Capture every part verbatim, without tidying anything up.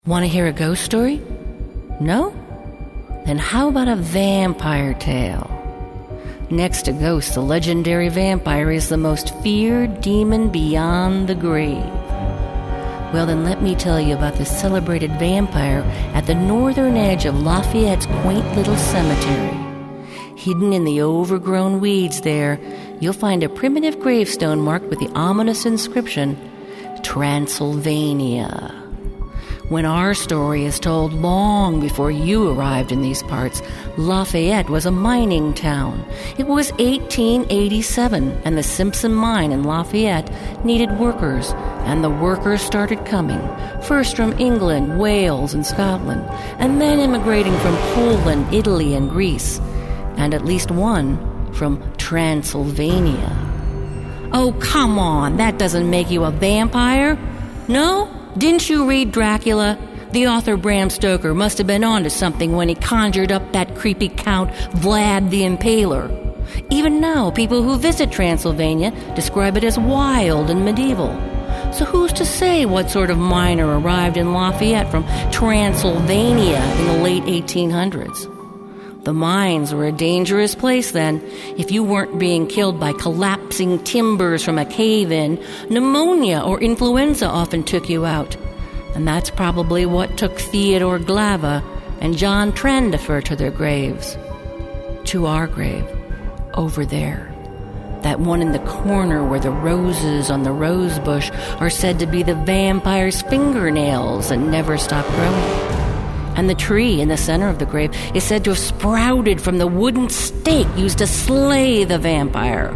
Want to hear a ghost story? No? Then how about a vampire tale? Next to ghosts, the legendary vampire is the most feared demon beyond the grave. Well, then let me tell you about the celebrated vampire at the northern edge of Lafayette's quaint little cemetery. Hidden in the overgrown weeds there, you'll find a primitive gravestone marked with the ominous inscription, Transylvania. When our story is told long before you arrived in these parts, Lafayette was a mining town. It was eighteen eighty-seven, and the Simpson mine in Lafayette needed workers, and the workers started coming, first from England, Wales, and Scotland, and then immigrating from Poland, Italy, and Greece, and at least one from Transylvania. Oh, come on, that doesn't make you a vampire? No? Didn't you read Dracula? The author Bram Stoker must have been onto something when he conjured up that creepy Count Vlad the Impaler. Even now, people who visit Transylvania describe it as wild and medieval. So who's to say what sort of miner arrived in Lafayette from Transylvania in the late eighteen hundreds? The mines were a dangerous place then. If you weren't being killed by collapsing timbers from a cave-in, pneumonia or influenza often took you out. And that's probably what took Theodore Glava and John Trandafer to their graves. To our grave, over there. That one in the corner where the roses on the rose bush are said to be the vampire's fingernails and never stop growing. And the tree in the center of the grave is said to have sprouted from the wooden stake used to slay the vampire.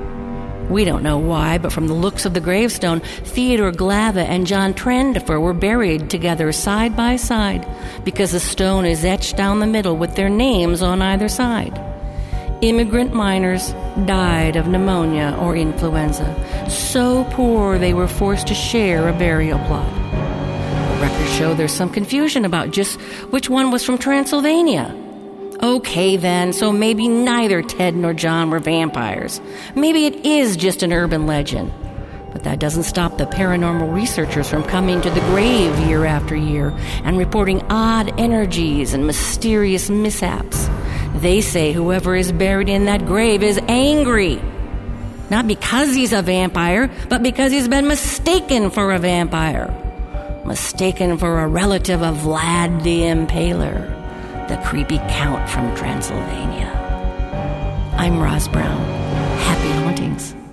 We don't know why, but from the looks of the gravestone, Theodore Glava and John Trandafer were buried together side by side because the stone is etched down the middle with their names on either side. Immigrant miners died of pneumonia or influenza, so poor they were forced to share a burial plot. Records show there's some confusion about just which one was from Transylvania. Okay then, so maybe neither Ted nor John were vampires. Maybe it is just an urban legend. But that doesn't stop the paranormal researchers from coming to the grave year after year and reporting odd energies and mysterious mishaps. They say whoever is buried in that grave is angry. Not because he's a vampire, but because he's been mistaken for a vampire. Mistaken for a relative of Vlad the Impaler, the creepy count from Transylvania. I'm Roz Brown. Happy hauntings.